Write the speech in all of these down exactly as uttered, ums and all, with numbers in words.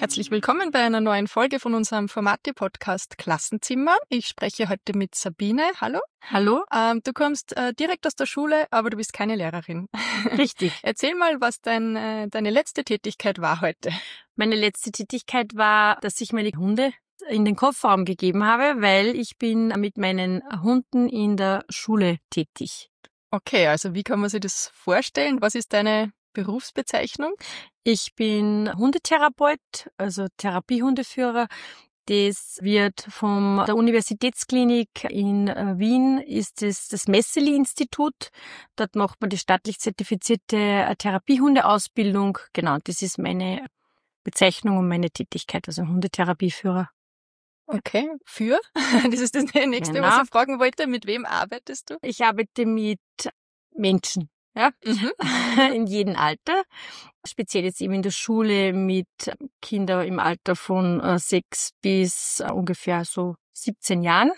Herzlich willkommen bei einer neuen Folge von unserem Formate-Podcast Klassenzimmer. Ich spreche heute mit Sabine. Hallo. Hallo. Ähm, du kommst äh, direkt aus der Schule, aber du bist keine Lehrerin. Richtig. Erzähl mal, was dein, äh, deine letzte Tätigkeit war heute. Meine letzte Tätigkeit war, dass ich meine Hunde in den Kofferraum gegeben habe, weil ich bin mit meinen Hunden in der Schule tätig. Okay, also wie kann man sich das vorstellen? Was ist deine Berufsbezeichnung? Ich bin Hundetherapeut, also Therapiehundeführer. Das wird von der Universitätsklinik in Wien, ist es das Messeli-Institut. Dort macht man die staatlich zertifizierte Therapiehundeausbildung. Genau, das ist meine Bezeichnung und meine Tätigkeit, also Hundetherapieführer. Okay, für? Das ist das nächste, Genau. was ich fragen wollte. Mit wem arbeitest du? Ich arbeite mit Menschen, ja, Mhm. in jedem Alter. Speziell jetzt eben in der Schule mit Kindern im Alter von äh, sechs bis äh, ungefähr so siebzehn Jahren.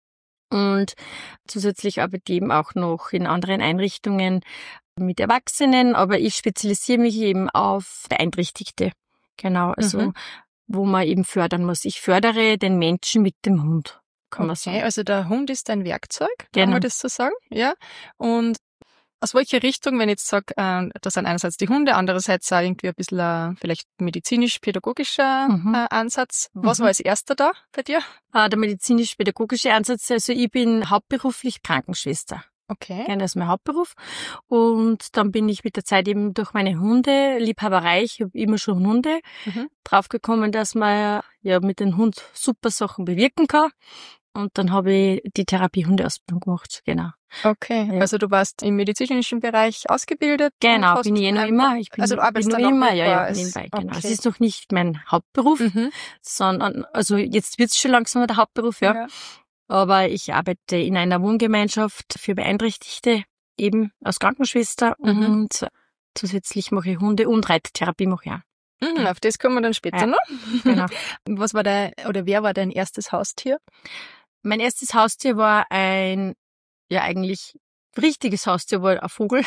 Und zusätzlich arbeite ich eben auch noch in anderen Einrichtungen mit Erwachsenen, aber ich spezialisiere mich eben auf Beeinträchtigte. Genau, also Mhm. wo man eben fördern muss. Ich fördere den Menschen mit dem Hund, kann man Okay, sagen. also der Hund ist ein Werkzeug, kann Genau. man das so sagen? Ja. Und aus welcher Richtung, wenn ich jetzt sage, äh, das sind einerseits die Hunde, andererseits auch irgendwie ein bisschen äh, vielleicht medizinisch-pädagogischer Mhm. äh, Ansatz. Was Mhm. war als erster da bei dir? Äh, Der medizinisch-pädagogische Ansatz, also ich bin hauptberuflich Krankenschwester. Okay. Ja, das ist mein Hauptberuf. Und dann bin ich mit der Zeit eben durch meine Hundeliebhaberei, ich habe immer schon Hunde, Mhm. draufgekommen, dass man ja mit dem Hund super Sachen bewirken kann. Und dann habe ich die Therapiehundeausbildung gemacht, genau. Okay, Ja. also du warst im medizinischen Bereich ausgebildet? und Genau, hast bin ich eh noch einfach- immer. Ich bin, also du arbeitest bin dann noch auch immer, nebenbei ja, ja, als- nebenbei, genau. okay. Es ist noch nicht mein Hauptberuf, Mhm. sondern, also jetzt wird's schon langsam der Hauptberuf, ja. Ja. Aber ich arbeite in einer Wohngemeinschaft für Beeinträchtigte, eben als Krankenschwester, Mhm. und zusätzlich mache ich Hunde- und Reittherapie mache ich auch. Mhm, auf das kommen wir dann später Ja. noch. Genau. Was war dein, oder wer war dein erstes Haustier? Mein erstes Haustier war ein, ja eigentlich richtiges Haustier, war ein Vogel.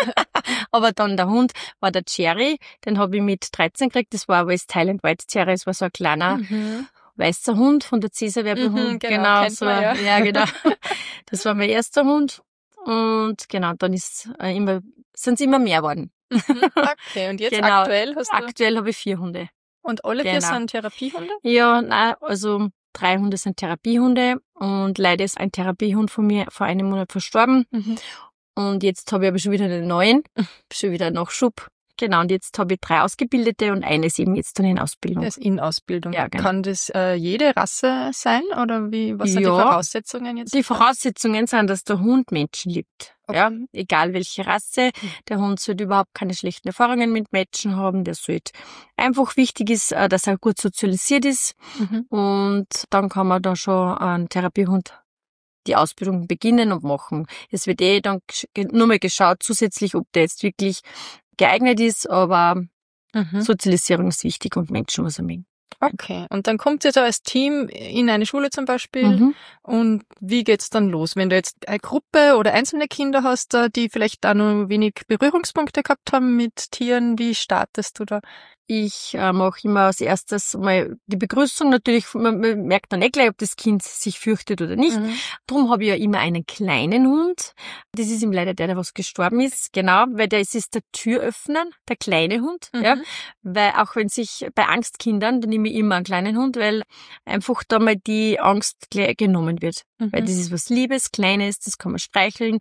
Aber dann der Hund war der Cherry, den habe ich mit dreizehn gekriegt. Das war West Highland White Terrier, das war so ein kleiner Mhm. weißer Hund von der Cäsar-Werbehund. Mhm, genau, kennt so, man, ja. ja, genau. Das war mein erster Hund. Und genau, dann ist äh, immer, sind's immer mehr geworden. Mhm. Okay, und jetzt Genau. aktuell hast du... Aktuell habe ich vier Hunde. Und alle vier Genau. sind Therapiehunde? Ja, nein, also drei Hunde sind Therapiehunde und leider ist ein Therapiehund von mir vor einem Monat verstorben. Mhm. Und jetzt habe ich aber schon wieder einen neuen, schon wieder Nachschub. Genau, und jetzt habe ich drei Ausgebildete und eine ist eben jetzt dann in Ausbildung. Das ist in Ausbildung. Ja, genau. Kann das äh, jede Rasse sein oder wie? Was sind die Ja. Voraussetzungen jetzt? Die Voraussetzungen sind, dass der Hund Menschen liebt. Okay. Ja, egal welche Rasse. Der Hund sollte überhaupt keine schlechten Erfahrungen mit Menschen haben. Der sollte einfach wichtig ist, äh, dass er gut sozialisiert ist. Mhm. Und dann kann man da schon einen Therapiehund die Ausbildung beginnen und machen. Es wird eh dann gesch- nur mal geschaut, zusätzlich, ob der jetzt wirklich geeignet ist, aber Mhm. Sozialisierung ist wichtig und Menschen muss er mögen. Okay, und dann kommt ihr da als Team in eine Schule zum Beispiel. Mhm. Und wie geht's dann los? Wenn du jetzt eine Gruppe oder einzelne Kinder hast, äh, die vielleicht da nur wenig Berührungspunkte gehabt haben mit Tieren, wie startest du da? Ich äh, mache immer als erstes mal die Begrüßung. Natürlich, man, man merkt dann nicht gleich, ob das Kind sich fürchtet oder nicht. Mhm. Darum habe ich ja immer einen kleinen Hund. Das ist ihm leider der, der was gestorben ist. Genau, weil der ist, ist der Türöffner, der kleine Hund. Mhm. Ja, weil auch wenn sich bei Angstkindern, dann nehme ich immer einen kleinen Hund, weil einfach da mal die Angst gleich genommen wird. Mhm. Weil das ist was Liebes, Kleines, das kann man streicheln.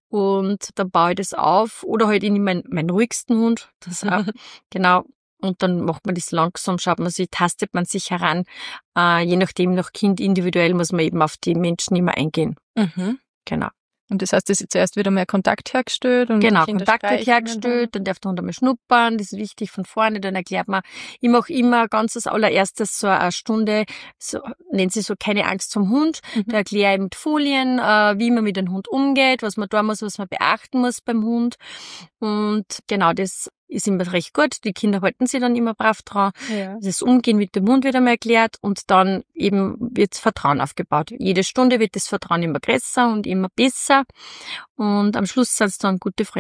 Und dann baue ich das auf. Oder halt ich nehme meinen, meinen ruhigsten Hund. Das auch, genau. Und dann macht man das langsam, schaut man sich, tastet man sich heran. Äh, je nachdem, nach Kind individuell muss man eben auf die Menschen immer eingehen. Mhm. Genau. Und das heißt, es ist zuerst wieder mehr Kontakt hergestellt und Genau, die Kinder Kontakt wird streicheln hergestellt, dann darf der Hund einmal schnuppern, das ist wichtig von vorne, dann erklärt man, ich mache immer ganz als allererstes so eine Stunde, so nennt sie so keine Angst zum Hund, Mhm. da erkläre ich mit Folien, äh, wie man mit dem Hund umgeht, was man tun muss, was man beachten muss beim Hund, und genau, das ist immer recht gut, die Kinder halten sich dann immer brav dran. Ja. Das Umgehen mit dem Hund wird einmal erklärt und dann eben wird Vertrauen aufgebaut. Jede Stunde wird das Vertrauen immer größer und immer besser und am Schluss sind es dann gute Freunde.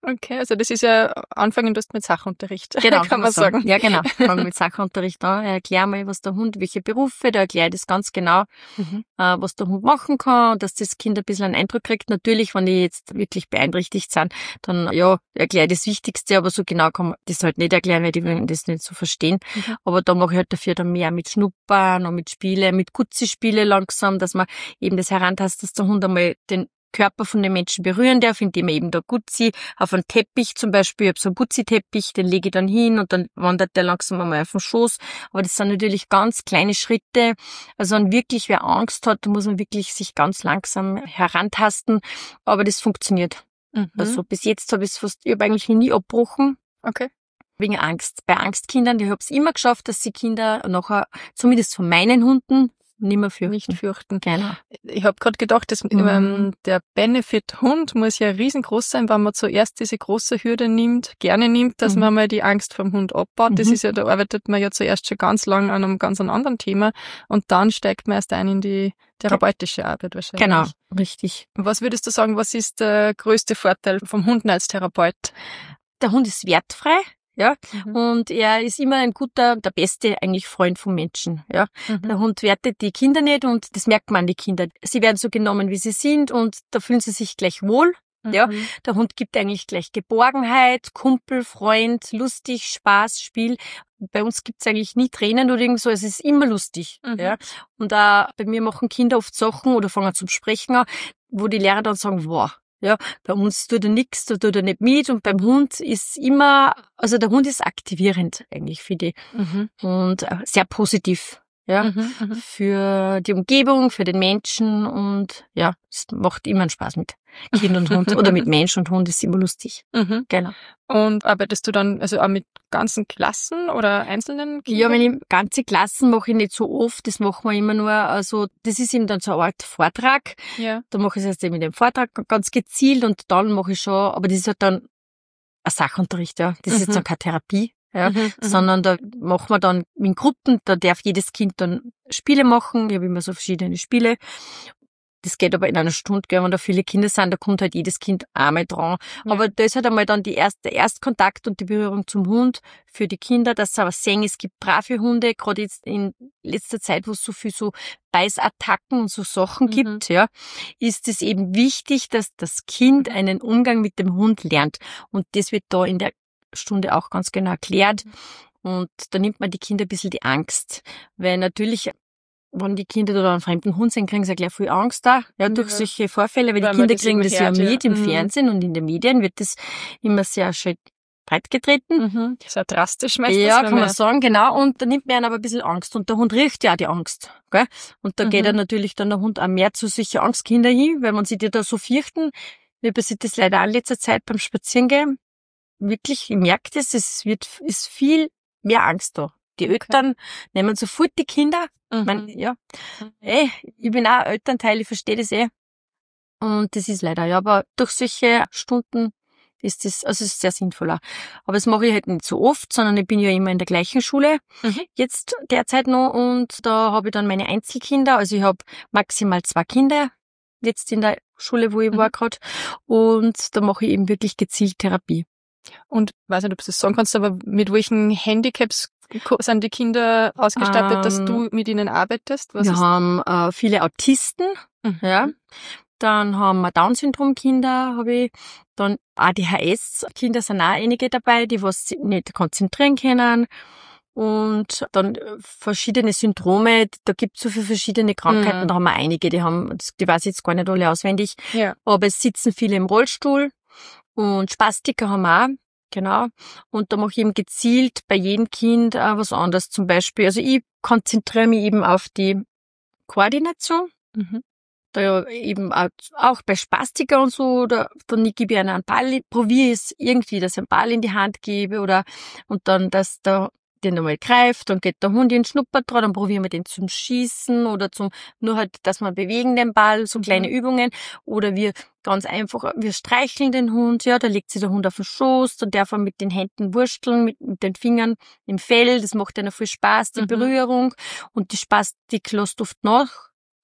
Okay, also das ist ja anfangen du mit Sachunterricht. Genau, kann man sagen. sagen. Ja, genau. Fangen mit Sachunterricht an. Erklär mal, was der Hund, welche Berufe, da erkläre ich das ganz genau, mhm. äh, was der Hund machen kann, dass das Kind ein bisschen einen Eindruck kriegt. Natürlich, wenn die jetzt wirklich beeinträchtigt sind, dann, ja, erkläre ich das Wichtigste, aber so genau kann man das halt nicht erklären, weil die wollen das nicht so verstehen. Mhm. Aber da mache ich halt dafür dann mehr mit Schnuppern und mit Spiele, mit Gutzi-Spiele langsam, dass man eben das herantastet, dass der Hund einmal den Körper von den Menschen berühren darf, indem er eben da Gutzi auf einen Teppich zum Beispiel, ich habe so einen Gutzi-Teppich, den lege ich dann hin und dann wandert der langsam einmal auf den Schoß. Aber das sind natürlich ganz kleine Schritte. Also wenn wirklich wer Angst hat, muss man wirklich sich ganz langsam herantasten. Aber das funktioniert. Mhm. Also bis jetzt habe ich es fast, ich habe eigentlich nie abgebrochen. Okay. Wegen Angst. Bei Angstkindern, ich habe es immer geschafft, dass die Kinder nachher, zumindest von meinen Hunden, nicht mehr fürchten. Nicht fürchten. Genau. Ich habe gerade gedacht, dass, mhm. ähm, der Benefit-Hund muss ja riesengroß sein, wenn man zuerst diese große Hürde nimmt, gerne nimmt, dass mhm. man mal die Angst vom Hund abbaut. Mhm. Das ist ja, da arbeitet man ja zuerst schon ganz lang an einem ganz anderen Thema und dann steigt man erst ein in die therapeutische Arbeit wahrscheinlich. Genau, richtig. Was würdest du sagen, was ist der größte Vorteil vom Hund als Therapeut? Der Hund ist wertfrei. Ja, mhm. und er ist immer ein guter, der beste eigentlich Freund vom Menschen, ja. Mhm. Der Hund wertet die Kinder nicht und das merkt man an die Kinder. Sie werden so genommen, wie sie sind und da fühlen sie sich gleich wohl, mhm. ja. Der Hund gibt eigentlich gleich Geborgenheit, Kumpel, Freund, lustig, Spaß, Spiel. Bei uns gibt's eigentlich nie Tränen oder irgend so, es ist immer lustig, mhm. ja. Und auch bei mir machen Kinder oft Sachen oder fangen zum Sprechen an, wo die Lehrer dann sagen, wow, ja, bei uns tut er nichts, da tut er nicht mit und beim Hund ist immer, also der Hund ist aktivierend eigentlich für die mhm. und sehr positiv, ja, mhm, für die Umgebung, für den Menschen und ja, es macht immer einen Spaß mit Kind und Hund oder mit Mensch und Hund ist immer lustig. Mhm. Genau. Und arbeitest du dann also auch mit ganzen Klassen oder einzelnen Kindern? Ja, wenn ich ganze Klassen mache ich nicht so oft, das machen wir immer nur, also das ist eben dann so eine Art Vortrag. Ja. Da mache ich es erst eben mit dem Vortrag ganz gezielt und dann mache ich schon, aber das ist halt dann ein Sachunterricht, ja. Das mhm. ist jetzt dann keine Therapie, ja, mhm, sondern da machen wir dann in Gruppen, da darf jedes Kind dann Spiele machen, ich habe immer so verschiedene Spiele. Das geht aber in einer Stunde, gell, wenn da viele Kinder sind, da kommt halt jedes Kind einmal dran. Ja. Aber da ist halt einmal dann die erste, der Erstkontakt und die Berührung zum Hund für die Kinder, dass sie aber sehen, es gibt brave Hunde, gerade jetzt in letzter Zeit, wo es so viel so Beißattacken und so Sachen mhm. gibt, ja, ist es eben wichtig, dass das Kind einen Umgang mit dem Hund lernt. Und das wird da in der Stunde auch ganz genau erklärt. Und da nimmt man die Kinder ein bisschen die Angst. Weil natürlich, wenn die Kinder da einen fremden Hund sehen, kriegen sie ja gleich viel Angst da, ja, durch ja. solche Vorfälle, weil, weil die Kinder das kriegen das ja mit ja. im mhm. Fernsehen und in den Medien wird das immer sehr schön breitgetreten. Mhm. Sehr drastisch meistens. Ja, kann man sagen, genau. Und da nimmt man aber ein bisschen Angst. Und der Hund riecht ja auch die Angst, gell? Und da mhm. geht er natürlich dann der Hund auch mehr zu solchen Angstkinder hin, weil man sich die da so fürchten. Mir passiert das leider auch in letzter Zeit beim Spazierengehen. Wirklich, ich merke das, es wird, ist viel mehr Angst da. Die Eltern okay. nehmen sofort die Kinder. Mhm. Ich mein, ja, ey, ich bin auch Elternteil, ich verstehe das eh. Und das ist leider, ja, aber durch solche Stunden ist das, also es ist sehr sinnvoll auch. Aber das mache ich halt nicht so oft, sondern ich bin ja immer in der gleichen Schule, mhm. jetzt derzeit noch, und da habe ich dann meine Einzelkinder, also ich habe maximal zwei Kinder jetzt in der Schule, wo ich mhm. war gerade, und da mache ich eben wirklich gezielt Therapie. Und weiß nicht, ob du das sagen kannst, aber mit welchen Handicaps sind die Kinder ausgestattet, ähm, dass du mit ihnen arbeitest? Was wir ist haben äh, viele Autisten, mhm. ja. Dann haben wir Down-Syndrom-Kinder, habe ich. Dann A D H S-Kinder sind auch einige dabei, die was nicht konzentrieren können. Und dann verschiedene Syndrome, da gibt es so viele verschiedene Krankheiten, mhm. da haben wir einige, die haben, die weiß ich jetzt gar nicht alle auswendig. Ja. Aber es sitzen viele im Rollstuhl und Spastiker haben wir auch. Genau. Und da mache ich eben gezielt bei jedem Kind äh, was anderes. Zum Beispiel, also ich konzentriere mich eben auf die Koordination. Mhm. Da ja eben auch, auch bei Spastiker und so, da, dann gebe ich einen Ball, probiere es irgendwie, dass ich einen Ball in die Hand gebe oder, und dann, dass der den nochmal greift, dann geht der Hund in den Schnupper dran, dann probieren wir den zum Schießen oder zum, nur halt, dass wir bewegen den Ball, so kleine mhm. Übungen, oder wir ganz einfach, wir streicheln den Hund, ja, da legt sich der Hund auf den Schoß, dann darf er mit den Händen wursteln, mit, mit den Fingern im Fell, das macht einer viel Spaß, die mhm. Berührung, und die Spastik lässt oft nach,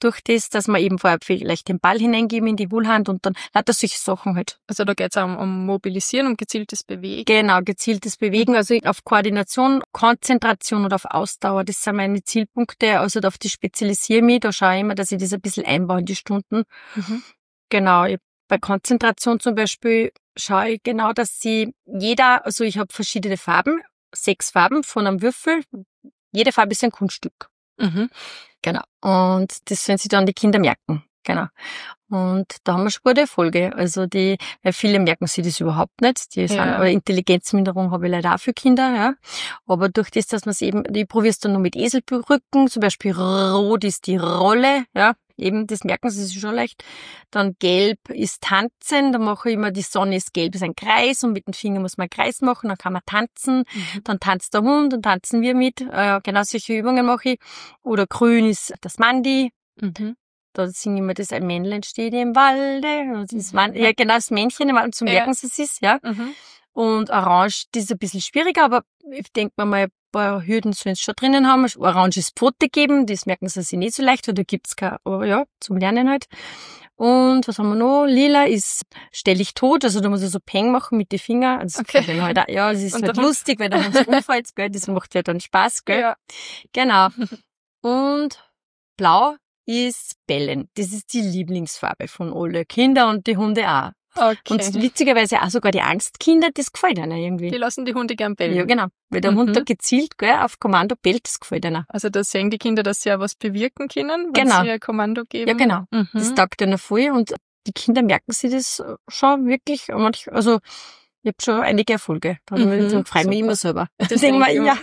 durch das, dass wir eben vorher vielleicht den Ball hineingeben in die Wohlhand und dann lauter solche Sachen halt. Also da geht's auch um, um Mobilisieren, um gezieltes Bewegen. Genau, gezieltes Bewegen, also auf Koordination, Konzentration und auf Ausdauer, das sind meine Zielpunkte, also auf die spezialisiere ich mich, da schaue ich immer, dass ich das ein bisschen einbaue in die Stunden. Mhm. Genau, ich, bei Konzentration zum Beispiel schaue ich genau, dass sie jeder, also ich habe verschiedene Farben, sechs Farben von einem Würfel, jede Farbe ist ein Kunststück. Mhm. Genau. Und das sollen sich dann die Kinder merken. Genau. Und da haben wir schon gute Erfolge. Also die, weil viele merken sich das überhaupt nicht. Die sind, ja. Oder Intelligenzminderung habe ich leider auch für Kinder, ja. Aber durch das, dass man es eben, ich probiere es dann nur mit Eselbrücken, zum Beispiel rot ist die Rolle, ja. Eben, das merken sie sich schon leicht. Dann gelb ist tanzen, da mache ich immer, die Sonne ist gelb, ist ein Kreis und mit dem Finger muss man einen Kreis machen, dann kann man tanzen, mhm. Dann tanzt der Hund, dann tanzen wir mit, äh, genau solche Übungen mache ich. Oder grün ist das Mandi, mhm. Da singe ich immer das, ein Männlein steht im Walde, das ist Man- ja genau, das Männchen, um zu merken, ja. Was es ist, ja. Mhm. Und orange, das ist ein bisschen schwieriger, aber ich denke mir mal, ein paar Hürden sollen sie schon drinnen haben. Oranges Pfote geben, das merken sie sich nicht so leicht, weil da gibt's kein, aber ja, zum Lernen halt. Und was haben wir noch? Lila ist stell ich tot, also da muss ich so Peng machen mit den Fingern. Das okay. Halt auch, ja, das ist und halt lustig, weil da haben sie umfällt, gell, das macht ja dann Spaß, gell. Ja. Genau. Und blau ist bellen. Das ist die Lieblingsfarbe von alle Kinder und die Hunde auch. Okay. Und witzigerweise auch sogar die Angstkinder, das gefällt ihnen irgendwie. Die lassen die Hunde gern bellen. Ja, genau. Weil der mhm. Hund da gezielt, gell, auf Kommando bellt, das gefällt ihnen. Also da sehen die Kinder, dass sie ja was bewirken können, wenn genau. sie ein Kommando geben. Ja, genau. Mhm. Das taugt ihnen voll und die Kinder merken sich das schon wirklich. Also ich habe schon einige Erfolge. Da mhm. freue ich mich immer selber. Das denke ich mir, ja.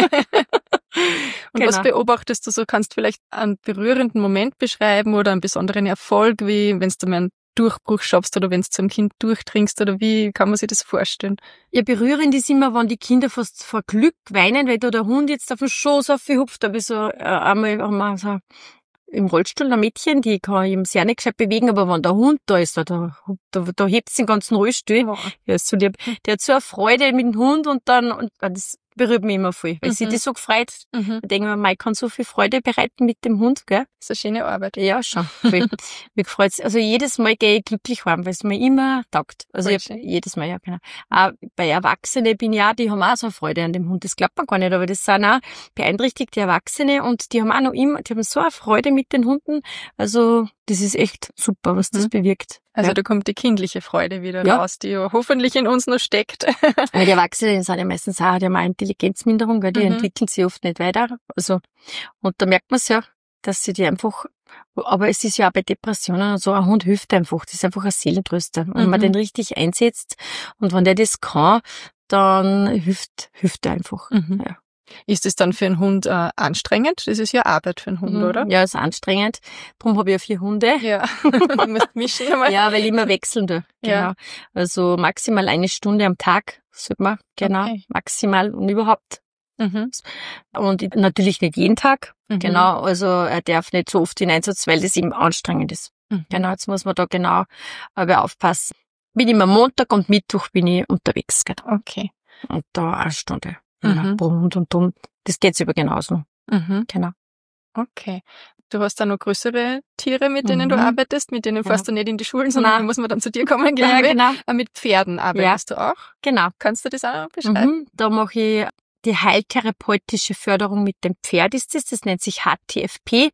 Und genau. Was beobachtest du so? Kannst du vielleicht einen berührenden Moment beschreiben oder einen besonderen Erfolg, wie wenn du mal einen Durchbruch schaffst oder wenn du zum Kind durchdringst oder wie kann man sich das vorstellen? Ja, berührend ist immer, wenn die Kinder fast vor Glück weinen, weil da der Hund jetzt auf den Schoß aufhupft. Da habe ich so äh, einmal, einmal so im Rollstuhl ein Mädchen, die kann eben sehr nicht gescheit bewegen, aber wenn der Hund da ist, da, da, da hebt sie den ganzen Rollstuhl. Oh. Ja, ist so lieb. Der hat so eine Freude mit dem Hund und dann, und das berührt mich immer voll, weil mhm. sie das so gefreut. Mhm. Ich denke mir, ich kann so viel Freude bereiten mit dem Hund, gell? Das ist eine schöne Arbeit. Ja, schon. Voll. Mich freut's. Also jedes Mal gehe ich glücklich heim, weil es mir immer taugt. Also ich hab, jedes Mal, ja, genau. Auch bei Erwachsenen bin ich auch, die haben auch so eine Freude an dem Hund. Das glaubt man gar nicht, aber das sind auch beeinträchtigte Erwachsene und die haben auch noch immer, die haben so eine Freude mit den Hunden. Also das ist echt super, was das mhm. bewirkt. Also ja. Da kommt die kindliche Freude wieder ja. raus, die ja hoffentlich in uns noch steckt. Weil die Erwachsenen sind ja meistens auch, die haben auch Intelligenzminderung, gell? Die mhm. entwickeln sich oft nicht weiter. Also, und da merkt man es ja, dass sie die einfach, aber es ist ja auch bei Depressionen und so, ein Hund hilft einfach, das ist einfach ein Seelentröster. Wenn mhm. man den richtig einsetzt und wenn der das kann, dann hilft, hilft er einfach. Mhm. Ja. Ist es dann für einen Hund äh, anstrengend? Das ist ja Arbeit für einen Hund, mhm. oder? Ja, ist anstrengend. Darum habe ich ja vier Hunde. Ja, du musst mischen einmal. Ja, weil ich immer wechseln da. Genau. Ja. Also maximal eine Stunde am Tag, sollte man, genau, okay. Maximal und überhaupt. Mhm. Und natürlich nicht jeden Tag, mhm. genau, also er darf nicht so oft in Einsatz, weil das eben anstrengend ist. Mhm. Genau, jetzt muss man da genau aber aufpassen. Bin immer Montag und Mittwoch bin ich unterwegs, genau. Okay. Und da eine Stunde. Mhm. Und, und, und. Das geht's über genauso. Mhm. Genau. Okay. Du hast da noch größere Tiere, mit denen mhm. du arbeitest, mit denen fährst genau. du nicht in die Schulen, sondern Nein. muss man dann zu dir kommen, glaube ich. Ja, genau. Aber mit Pferden arbeitest ja. du auch? Genau. Kannst du das auch beschreiben? Mhm. Da mache ich die heiltherapeutische Förderung mit dem Pferd ist das. Das nennt sich H T F P.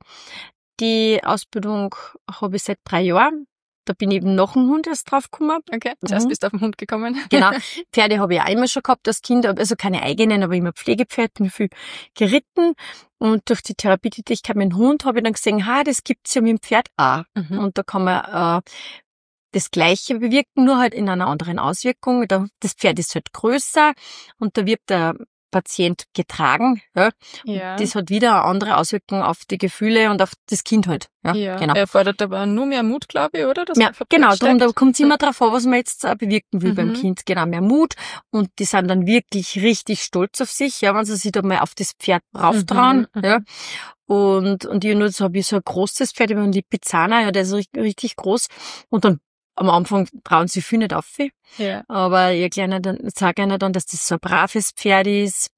Die Ausbildung habe ich seit drei Jahren. Da bin ich eben noch ein Hund erst drauf gekommen. Okay, zuerst mhm. bist du auf den Hund gekommen. Genau. Pferde habe ich auch immer schon gehabt als Kind, also keine eigenen, aber immer Pflegepferd, bin viel geritten. Und durch die Therapietätigkeit mit dem Hund habe ich dann gesehen, ha, das gibt's ja mit dem Pferd auch. Mhm. Und da kann man äh, das Gleiche bewirken, nur halt in einer anderen Auswirkung. Das Pferd ist halt größer und da wird der Patient getragen, ja. ja. Das hat wieder eine andere Auswirkung auf die Gefühle und auf das Kind halt. Ja, ja. Genau. Er fordert aber nur mehr Mut, glaube ich, oder? Dass mehr, genau, darum, da kommt es immer drauf an, was man jetzt bewirken will mhm. beim Kind. Genau, mehr Mut und die sind dann wirklich richtig stolz auf sich, ja, wenn sie sich da mal auf das Pferd rauftrauen, mhm. ja. Und, und ich nur so habe ich so ein großes Pferd, ich habe einen Lipizzaner, ja, der ist richtig, richtig groß und dann am Anfang trauen sie viel nicht auf. Ja. Aber ich erkläre dann, sage ihnen dann, dass das so ein braves Pferd ist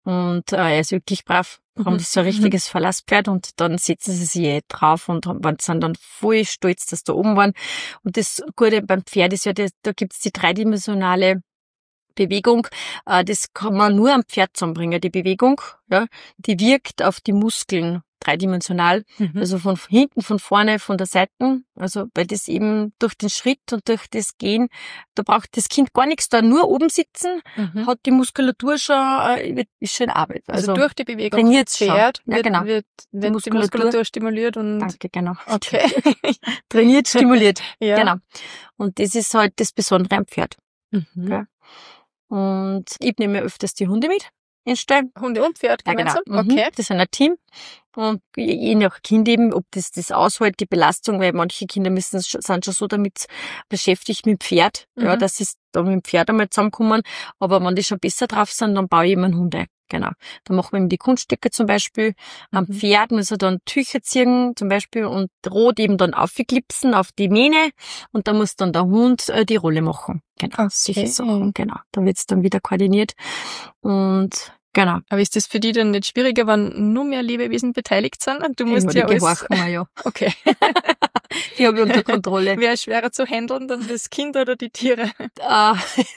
Und äh, er ist wirklich brav. Darum Mhm. ist so ein richtiges Verlasspferd und dann setzen sie sich eh drauf und haben- sind dann voll stolz, dass da oben waren. Und das Gute beim Pferd ist ja, das, da gibt's die dreidimensionale Bewegung. Äh, das kann man nur am Pferd zusammenbringen, die Bewegung. Ja, die wirkt auf die Muskeln dreidimensional. Mhm. Also von hinten, von vorne, von der Seite. Also, weil das eben durch den Schritt und durch das Gehen, da braucht das Kind gar nichts da, nur oben sitzen, Mhm. hat die Muskulatur schon, äh, ist schon Arbeit. Also, Also, durch die Bewegung trainiert's vom schon. Pferd Ja, wird, genau. wird, wird die Muskulatur- Muskulatur stimuliert und danke, genau. okay. Trainiert, stimuliert. Ja. Genau. Und das ist halt das Besondere am Pferd. Mhm. Ja. Und ich nehme öfters die Hunde mit ins Stall. Hunde und Pferd Ja, genau. gemeinsam? Mhm. Okay. Das sind ein Team. Und je je nach Kind eben, ob das das aushält, die Belastung, weil manche Kinder müssen, sind schon so damit beschäftigt mit dem Pferd, ja, Mhm. dass sie da mit dem Pferd einmal zusammenkommen. Aber wenn die schon besser drauf sind, dann baue ich immer einen Hund ein. Genau. Dann machen wir ihm die Kunststücke zum Beispiel. Am Mhm. Pferd muss er dann Tücher ziehen zum Beispiel und rot eben dann aufklipsen auf die Mähne und da muss dann der Hund äh, die Rolle machen. Genau, Okay. solche Sachen. Genau. Da wird's dann wieder koordiniert. Und genau. Aber ist das für die dann nicht schwieriger, wenn nur mehr Lebewesen beteiligt sind? Und du musst Ja, ja die alles... gehorchen wir ja. Okay. Die habe ich unter Kontrolle. Wäre schwerer zu handeln, dann das Kind oder die Tiere? Äh,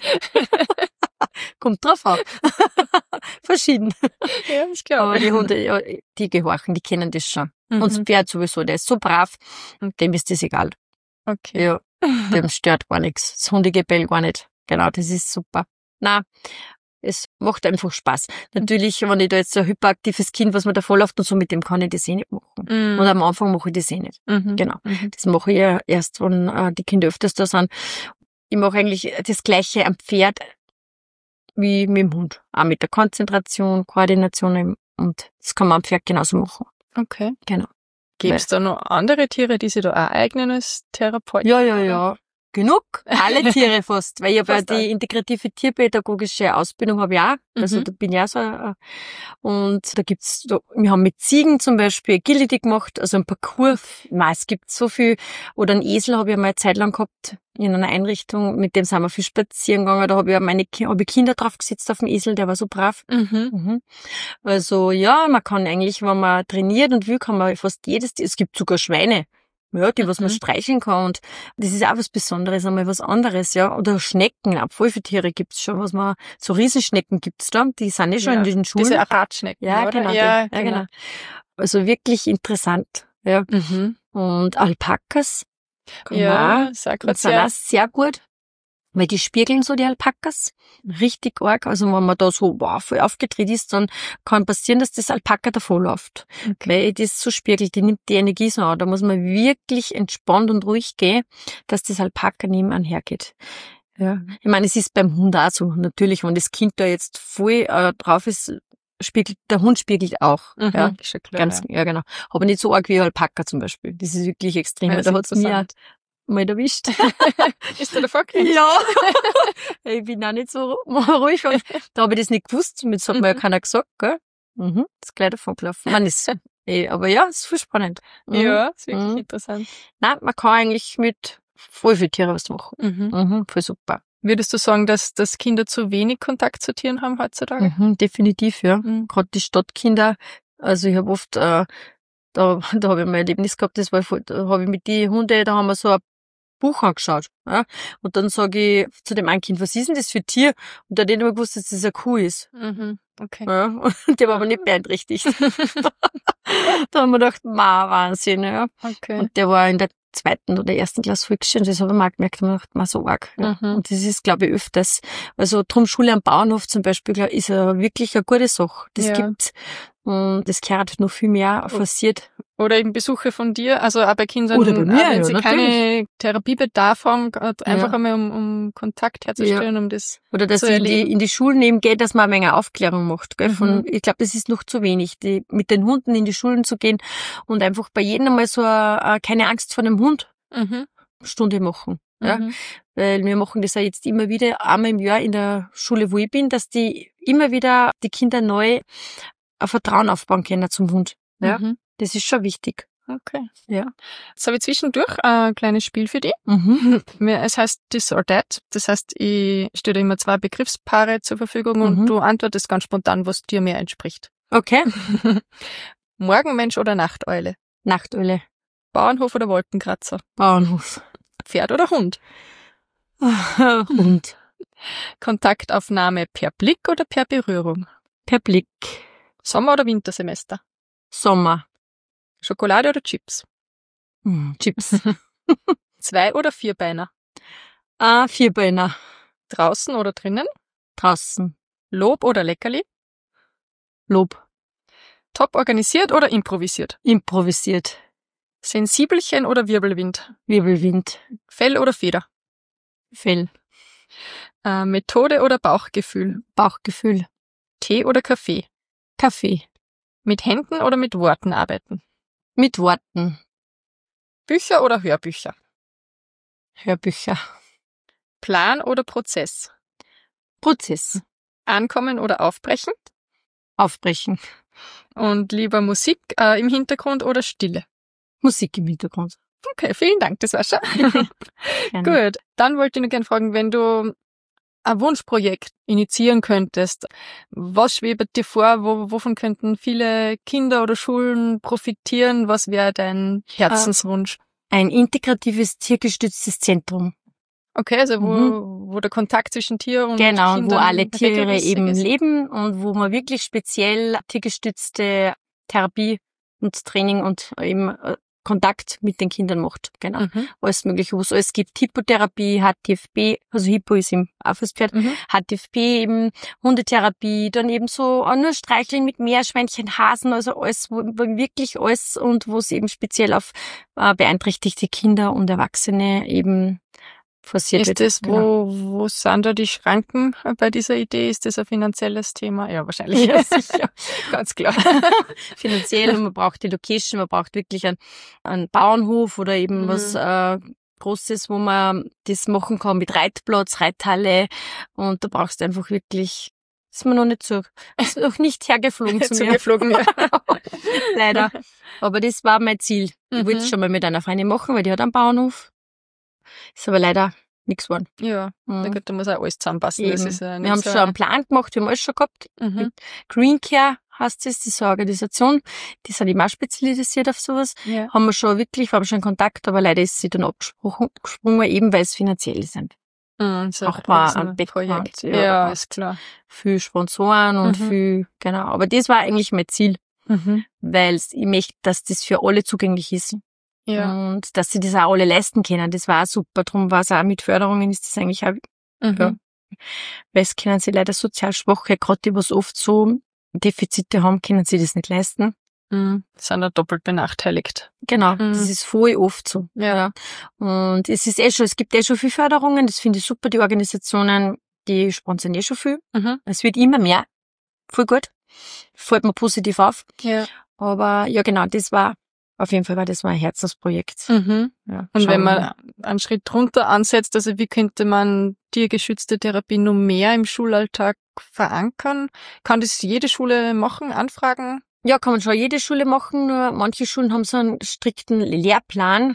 Kommt drauf an. Verschieden. Ja, ich glaube. Aber die Hunde, ja, die gehorchen, die kennen das schon. Und das Mhm. Pferd sowieso, der ist so brav, dem ist das egal. Okay. Ja, dem stört gar nichts. Das Hundegebell gar nicht. Genau, das ist super. Na, es macht einfach Spaß. Natürlich, wenn ich da jetzt so ein hyperaktives Kind, was mir da vollläuft und so, mit dem kann ich das eh nicht machen. Mhm. Und am Anfang mache ich das eh nicht. Mhm. Genau. Mhm. Das mache ich ja erst, wenn äh, die Kinder öfters da sind. Ich mache eigentlich das Gleiche am Pferd wie mit dem Hund. Auch mit der Konzentration, Koordination und das kann man am Pferd genauso machen. Okay. Genau. Gibt's da noch andere Tiere, die sich da auch eignen als Therapeut? Ja, ja, ja. Genug. Alle Tiere fast. Weil ich habe ja Fast alle. die integrative tierpädagogische Ausbildung habe ich auch. Also Mhm. da bin ich auch so. äh, Und da gibt's, da, wir haben mit Ziegen zum Beispiel Agility gemacht, also ein Parcours. Nein, es gibt so viel. Oder einen Esel habe ich einmal eine Zeit lang gehabt in einer Einrichtung. Mit dem sind wir viel spazieren gegangen. Da habe ich auch meine Ki- habe ich Kinder drauf gesetzt auf dem Esel, der war so brav. Mhm. Mhm. Also ja, man kann eigentlich, wenn man trainiert und will, kann man fast jedes Tier. Es gibt sogar Schweine. Ja, die, was man Mhm. streicheln kann. Und das ist auch was Besonderes, einmal was anderes, ja. Oder Schnecken, auch voll viele Tiere gibt's schon, was man, so Riesenschnecken gibt's da, die sind ja schon Ja, in den Schulen. Diese Ratschnecken, ja, oder? genau, Ja, die, ja, genau. Also wirklich interessant, ja. Mhm. Und Alpakas, kann Ja, man auch, sag und grad sind sehr. auch sehr gut. Weil die spiegeln so die Alpakas. Richtig arg. Also wenn man da so wow, voll aufgedreht ist, dann kann passieren, dass das Alpaka davonläuft. Weil das so spiegelt, die nimmt die Energie so an. Da muss man wirklich entspannt und ruhig gehen, dass das Alpaka nebenan hergeht. Ja. Ich meine, es ist beim Hund auch so. Natürlich, wenn das Kind da jetzt voll äh, drauf ist, spiegelt, der Hund spiegelt auch. Mhm. Ja. Ist schon klar, Ganz, ja, genau. Aber nicht so arg wie Alpaka zum Beispiel. Das ist wirklich extrem. Ja, Da das ist hat's mich auch interessant. mal erwischt. Ist der davor gekriegt? Ja. Ich bin auch nicht so ruhig. Und da habe ich das nicht gewusst. Jetzt hat mir ja Mhm. keiner gesagt, gell? Mhm. Das ist gleich davon gelaufen. Man ist, eh, aber ja, ist voll spannend. Mhm. Ja, ist wirklich Mhm. interessant. Nein, man kann eigentlich mit voll viel Tiere was machen. Mhm. Mhm. Voll super. Würdest du sagen, dass, dass Kinder zu wenig Kontakt zu Tieren haben heutzutage? Mhm. Definitiv, ja. Mhm. Gerade die Stadtkinder. Also ich habe oft, äh, da, da habe ich mal ein Erlebnis gehabt, das war voll, da habe ich mit die Hunde, da haben wir so ein Buch angeschaut. Ja? Und dann sage ich zu dem einen Kind, was ist denn das für ein Tier? Und der hat nicht immer gewusst, dass das eine Kuh ist. Mhm. Okay. Ja? Und der war aber nicht beeinträchtigt. Da haben wir gedacht, ma, Wahnsinn. Ja? Okay. Und der war in der zweiten oder ersten Klasse Volksschule, das habe ich mal gemerkt, und gedacht, ma, so arg. Ja. Mhm. Und das ist, glaube ich, öfters. Also drum Schule am Bauernhof zum Beispiel, glaub, ist ja wirklich eine gute Sache. Das Ja. gibt's. Und das gehört noch viel mehr forciert. Oder eben Besuche von dir, also auch bei Kindern, Oder bei mir, auch wenn ja, sie natürlich. keine Therapiebedarf haben, grad einfach Ja. einmal um, um Kontakt herzustellen, um das. Oder dass zu sie in erleben. die, in die Schulen eben geht, dass man eine Menge Aufklärung macht. Gell? Von, Mhm. ich glaube, das ist noch zu wenig, die, mit den Hunden in die Schulen zu gehen und einfach bei jedem einmal so eine, keine Angst vor einem Hund Mhm. Stunde machen. Ja? Mhm. Weil wir machen das ja jetzt immer wieder, einmal im Jahr in der Schule, wo ich bin, dass die immer wieder die Kinder neu ein Vertrauen aufbauen können zum Hund. Ja? Mhm. Das ist schon wichtig. Okay. Ja. Jetzt habe ich zwischendurch ein kleines Spiel für dich. Mhm. Es heißt This or That. Das heißt, ich stelle dir immer zwei Begriffspaare zur Verfügung und Mhm. du antwortest ganz spontan, was dir mehr entspricht. Okay. Morgenmensch oder Nachteule? Nachtöle. Bauernhof oder Wolkenkratzer? Bauernhof. Pferd oder Hund? Hund. Kontaktaufnahme per Blick oder per Berührung? Per Blick. Sommer- oder Wintersemester? Sommer. Schokolade oder Chips? Hm, Chips. Zwei- oder Vierbeiner? Ah, Vierbeiner. Draußen oder drinnen? Draußen. Lob oder Leckerli? Lob. Top organisiert oder improvisiert? Improvisiert. Sensibelchen oder Wirbelwind? Wirbelwind. Fell oder Feder? Fell. Äh, Methode oder Bauchgefühl? Bauchgefühl. Tee oder Kaffee? Kaffee. Mit Händen oder mit Worten arbeiten? Mit Worten. Bücher oder Hörbücher? Hörbücher. Plan oder Prozess? Prozess. Ankommen oder aufbrechen? Aufbrechen. Und lieber Musik äh, im Hintergrund oder Stille? Musik im Hintergrund. Okay, vielen Dank, das war schon. Gerne. Gut, dann wollte ich nur gerne fragen, wenn du ein Wunschprojekt initiieren könntest, was schwebt dir vor, wo, wovon könnten viele Kinder oder Schulen profitieren? Was wäre dein Herzenswunsch? Ein integratives, tiergestütztes Zentrum. Okay, also wo, Mhm. wo der Kontakt zwischen Tier und Genau, Kindern wo alle Tiere regelmäßig eben ist. leben und wo man wirklich speziell tiergestützte Therapie und Training und eben äh, Kontakt mit den Kindern macht. Genau. Mhm. Alles Mögliche, wo es alles gibt. Hippotherapie, H T F B, also Hippo ist im Aufwärtspferd, Mhm. H T F B eben, Hundetherapie, dann eben so auch nur Streicheln mit Meerschweinchen, Hasen, also alles, wo, wo wirklich alles und wo es eben speziell auf äh, beeinträchtigte Kinder und Erwachsene eben forciert wird. Ist das, Genau. wo, wo sind da die Schranken bei dieser Idee? Ist das ein finanzielles Thema? Ja, wahrscheinlich. Ja, sicher. Ganz klar. Finanziell, man braucht die Location, man braucht wirklich einen, einen Bauernhof oder eben Mhm. was äh, Großes, wo man das machen kann mit Reitplatz, Reithalle und da brauchst du einfach wirklich, ist mir noch nicht so, ist noch nicht hergeflogen zu mir. Zugeflogen, ja. Leider. Aber das war mein Ziel. Ich Mhm. wollte es schon mal mit einer Freundin machen, weil die hat einen Bauernhof. Ist aber leider nichts geworden. Ja, Mhm. da, da muss auch alles zusammenpassen. Das Eben. ist ja Wir nicht haben so schon einen Plan gemacht, wir haben alles schon gehabt. Mhm. Green Care heißt es, das ist eine Organisation, die sind eben auch spezialisiert auf sowas. Ja. Haben wir schon wirklich, wir haben schon in Kontakt, aber leider ist sie dann abgesprungen, eben weil es finanziell sind. Mhm, so Auch mal ein ein Bett Projekt. gehabt, Ja, ja, ist klar. Viel Sponsoren und Mhm. viel, genau. Aber das war eigentlich mein Ziel, Mhm. weil ich möchte, dass das für alle zugänglich ist. Ja. Und dass sie das auch alle leisten können. Das war auch super. Darum war es auch mit Förderungen ist das eigentlich auch, Mhm. ja. Weil es können sie leider sozial Schwache, gerade die was oft so Defizite haben, können sie das nicht leisten. Mhm. Sind da doppelt benachteiligt. Genau, Mhm. das ist voll oft so. Ja. Und es ist eh schon, es gibt eh schon viel Förderungen, das finde ich super, die Organisationen, die sponsern eh schon viel. Mhm. Es wird immer mehr. Voll gut. Fällt mir positiv auf. Ja. Aber ja, genau, das war, auf jeden Fall war das mein Herzensprojekt. Mhm. Ja, Und schauen wenn wir mal. man einen Schritt drunter ansetzt, also wie könnte man tiergeschützte Therapie noch mehr im Schulalltag verankern? Kann das jede Schule machen, anfragen? Ja, kann man schon jede Schule machen, nur manche Schulen haben so einen strikten Lehrplan,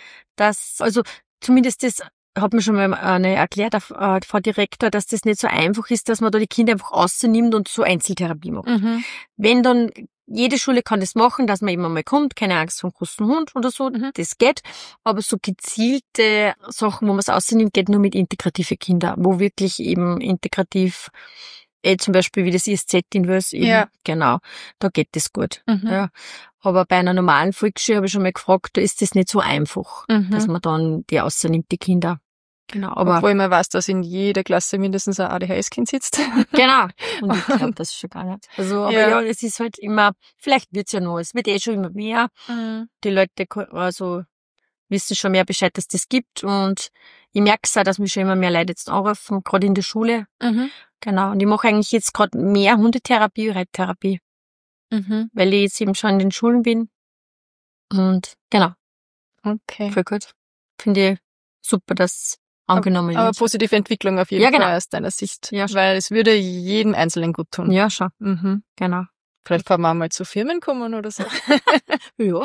dass, also zumindest das hat mir schon mal eine erklärt, äh, Frau Direktor, dass das nicht so einfach ist, dass man da die Kinder einfach rausnimmt und so Einzeltherapie macht. Mhm. Wenn dann, jede Schule kann das machen, dass man eben einmal kommt, keine Angst vor einem großen Hund oder so, Mhm. das geht. Aber so gezielte Sachen, wo man es rausnimmt, geht nur mit integrative Kindern, wo wirklich eben integrativ, eh, zum Beispiel wie das I S Z-Inverse eben, Ja. genau, da geht das gut. Mhm. Ja. Aber bei einer normalen Volksschule habe ich schon mal gefragt, da ist das nicht so einfach, Mhm. dass man dann die rausnimmt, die Kinder. Genau, aber Obwohl man weiß, dass in jeder Klasse mindestens ein A D H S-Kind sitzt. genau. Und ich glaube das schon gar nicht. Also, aber Ja. ja, es ist halt immer, vielleicht wird's ja noch, es wird eh schon immer mehr. Mhm. Die Leute ko- also wissen schon mehr Bescheid, dass das gibt. Und ich merke es auch, dass mich schon immer mehr Leute jetzt anrufen, gerade in der Schule. Mhm. Genau. Und ich mache eigentlich jetzt gerade mehr Hundetherapie, Reittherapie, Mhm. weil ich jetzt eben schon in den Schulen bin. Und genau, Okay. voll gut. Finde ich super, dass angenommen Aber wird. positive Entwicklung auf jeden Ja, genau. Fall aus deiner Sicht. Ja, schon. Weil es würde jedem Einzelnen gut tun. Ja, schon, Mhm. genau. Vielleicht kann man mal zu Firmen kommen oder so. Ja.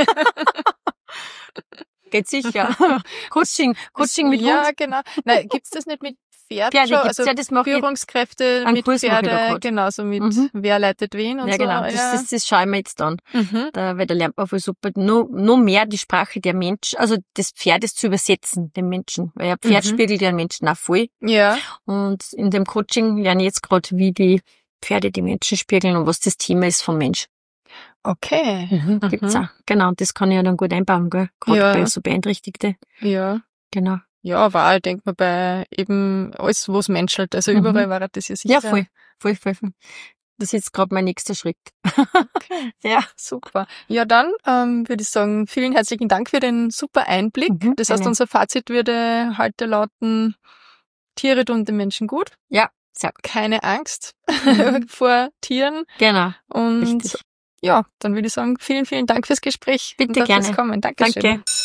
Geht sicher. Coaching, Coaching mit Ja, Hund. genau. Nein, gibt's das nicht mit Pferd Pferde schon? gibt's, Also ja, das mache ich. Führungskräfte Einen mit Kurs mache ich da Pferde, grad. genauso mit Mhm. wer leitet wen und Ja, so. genau. Das, ja. das, das schaue ich mir jetzt an. Mhm. Da, weil da lernt man voll super, nur, nur mehr die Sprache der Menschen, also des Pferdes zu übersetzen, den Menschen. Weil ein Pferd Mhm. spiegelt ja den Menschen auch voll. Ja. Und in dem Coaching lerne ich jetzt gerade, wie die Pferde die Menschen spiegeln und was das Thema ist vom Mensch. Okay. Mhm, gibt's auch. Genau, und das kann ich ja dann gut einbauen, gell? Gerade Ja. bei so Beeinträchtigte. Ja. Genau. Ja, aber auch, denkt man, bei eben alles, was menschelt. Also Mhm. überall war das ja sicher. Ja, voll, voll, voll, voll. Das ist jetzt gerade mein nächster Schritt. Okay. Ja. Super. Ja, dann ähm, würde ich sagen, vielen herzlichen Dank für den super Einblick. Mhm, Das heißt, gerne. unser Fazit würde heute lauten, Tiere tun den Menschen gut. Ja, sehr gut. Keine Angst Mhm. vor Tieren. Genau. Und Richtig. ja, dann würde ich sagen, vielen, vielen Dank fürs Gespräch. Bitte und gerne. Fürs Kommen. Dankeschön. Danke.